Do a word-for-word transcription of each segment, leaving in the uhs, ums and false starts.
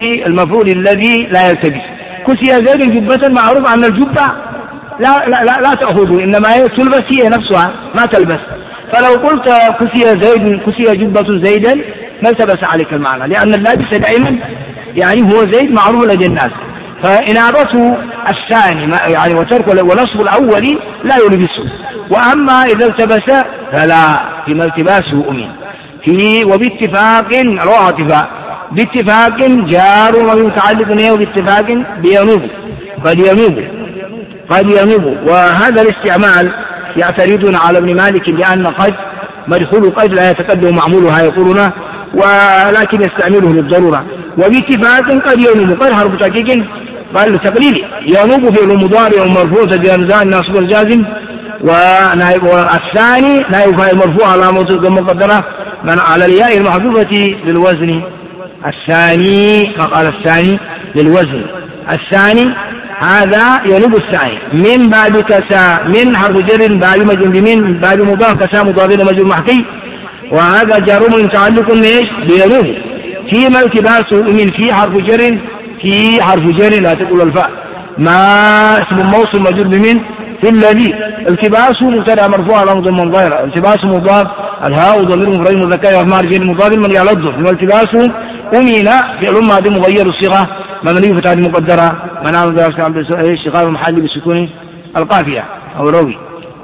المفعول الذي لا يلتبس. كسي زيد جبة، معروف أن الجبة لا, لا, لا, لا تأخذ، إنما هي تلبس هي نفسها ما تلبس. فلو قلت كسي زيد كسي جبة زيدا ما التبس عليك المعنى، لأن اللابس دائما يعني هو زيد معروف لدى الناس. فإنابته الثاني يعني وترك ونصب الأول لا يلبسه. وأما إذا التبس فلا، فيما التباسه أمين فيه. وباتفاق رواه اتفاق، باتفاق جار ومتعلق به وباتفاق بينوب قد ينوب قد ينوب. وهذا الاستعمال يعترضون على ابن مالك بأن قد مدخول قد لا يتقدم معمولها يقولون، ولكن يستعمله للضرورة. وباتفاق قد ينوب، قد حرف تحقيق قال تقليلي، ينوب فعل مضارع مرفوع تجانزان ناصب الجازم، ونائب والثاني نائب فاعل مرفوع على مقدرة من على الياء المحذوفة للوزن. الثاني فقال الثاني للوزن، الثاني هذا ينوب الثاني من بعد كسا، من حرف جر بعد مجرور بمن بعد مضاف كسا مضاف مجرور محكي، وهذا جار متعلق بايش؟ بينوب. فيما التباسه من في حرف جر، في حرف جر لا تقول الفاء، ما اسم موصول مجرور بمن في الذي. التباس مبتدا مرفوع على ضم ظاهرة، التباس مضاف الهاء ضمير مفرد مذكر واسماء رجال مضاف من يلظ. والتباس أمين فعل ماضي مغير الصيغة مبني فتحة مقدرة منام اشتغال المحل بسكون القافية أو روي.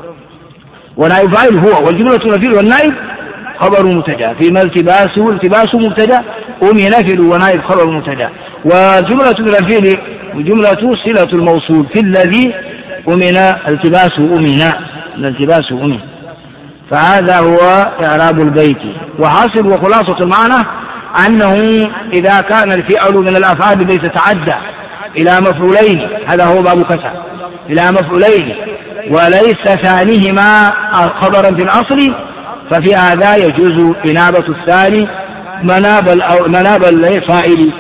ونائب فاعل هو، والجملة نفيل والنائب خبر مبتدا. فيما التباس التباس مبتدا أمين فعل ونائب خبر مبتدا. وجملة الفعل وجملة صلة الموصول في الذي أمن التباس أمنا الالتباس أمن. فهذا هو إعراب البيت. وحاصل وخلاصة المعنى أنه إذا كان الفعل من الأفعال التي تتعدى إلى مفعولين، هذا هو باب كسا، إلى مفعولين وليس ثانيهما خبرا في الأصل، ففي هذا يجوز إنابة الثاني مناب الفاعل.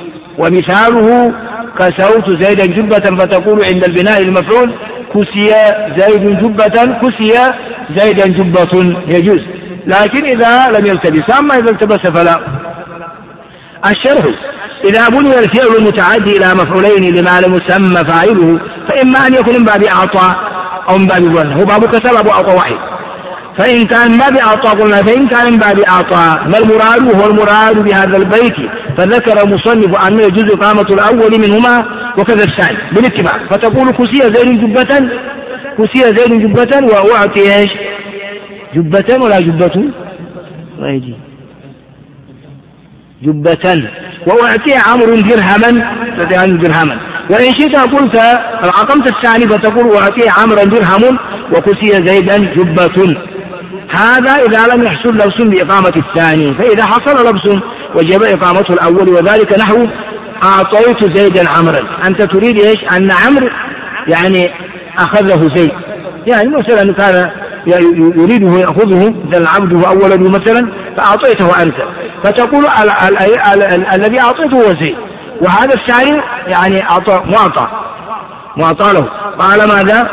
ومثاله كسوت زيدا جبة فتقول عند البناء المفعول كسي زيد جبة كسي زيدا جبة، يجوز. لكن إذا لم يلتبس، أما إذا التبس فلا. الشرح: إذا بني الفعل المتعدي إلى مفعولين لما لم يسمى فاعله، فإما أن يكون من باب أعطى أو من باب ظن، هو باب كسب أبو أعطى واحد. فإن كان من باب أعطى قلنا، فإن كان من باب أعطى ما المراد؟ هو المراد بهذا البيت. فذكر المصنف أنه يجوز إقامة الأول منهما وكذا الثاني بالاتباع. فتقول كسي زيد جبة كسي زيد جبة وأعطي إيش؟ جبة ولا جبة؟ ويجي جبة وأعطي عمرو درهما فتعني درهما. وإن شئت قلت العقمت الثاني فتقول وأعطي عمرو درهم وكسي زيدا جبة. هذا إذا لم يحصل لبس بإقامة الثاني. فإذا حصل لبس وجب إقامته الأول، وذلك نحو أعطيت زيدا عمرا. أنت تريد إيش؟ أن عمرو يعني أخذه زيد، يعني مثلا كان يريده يأخذه مثلا عبده أو ولده مثلا فأعطيته أنت، فتقول الذي أعطيته هو زيد، وهذا الثاني يعني أعطى معطى معطى له. قال ماذا؟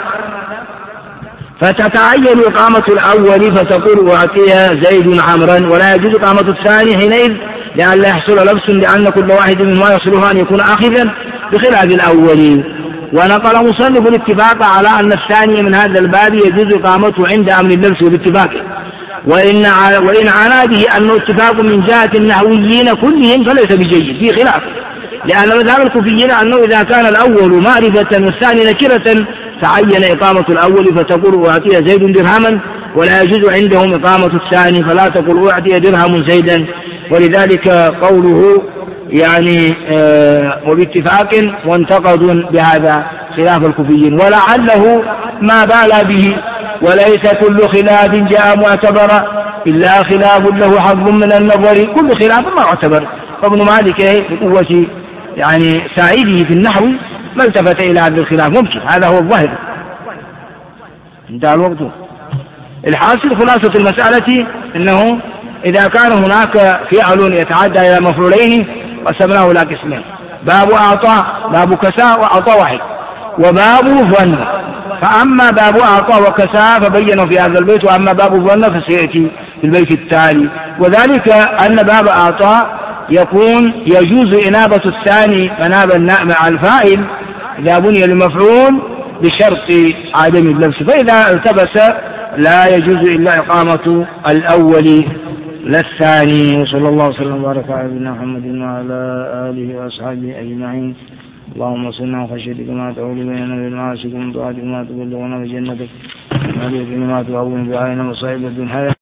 فتتعين إقامة الأول فتقول أعطي زيد عمرا، ولا يجوز إقامة الثاني حينئذ لأن لا يحصل لبس، لأن كل واحد منهما يصلها أن يكون آخذا بخلاف الأول. ونقل مصنف الاتفاق على أن الثاني من هذا الباب يجوز إقامته عند أمر اللبس بالاتفاق، وإن وإن عانى به أنه اتفاق من جهة النحويين كلهم فليس بجيد، في خلاف. لأن مذهب الكوفيين أنه إذا كان الأول معرفة والثاني نكرة تعين إقامة الأول فتقول أعطي زيد درهما، ولا يجوز عندهم إقامة الثاني فلا تقول أعطي درهم زيدا. ولذلك قوله يعني آه وباتفاق وانتقد بهذا خلاف الكوفيين. ولعله ما بال به، وليس كل خلاف جاء معتبرا إلا خلاف له حظ من النظر، كل خلاف ما اعتبر. فابن مالك بقوة يعني سعيده في النحو ما التفت إلى هذا الخلاف، ممكن هذا هو الظاهر. انتهى الوقت. الحاصل خلاصة المسألة أنه إذا كان هناك فعل يتعدى إلى مفعولين قسمناه إلى قسمين: باب أعطى، باب كساء وأعطى واحد، وباب ظن. فأما باب أعطى وكساء فبينوا في هذا البيت، وأما باب ظن فسيأتي في البيت التالي. وذلك أن باب أعطى يكون يجوز إنابة الثاني مناب الناء مع الفاعل إذا بني المفعول بشرط عدم اللبس، فإذا التبس لا يجوز إلا إقامة الأول للثاني. وصلى الله وسلم وبارك على نبينا محمد وعلى آله وأصحابه أجمعين. اللهم صلنا وخشيتك ما تعول بيننا بالمعاصي ومن طاعتك ما تبلغنا بجنتك وما ما تهون بعين مصائب الدنيا.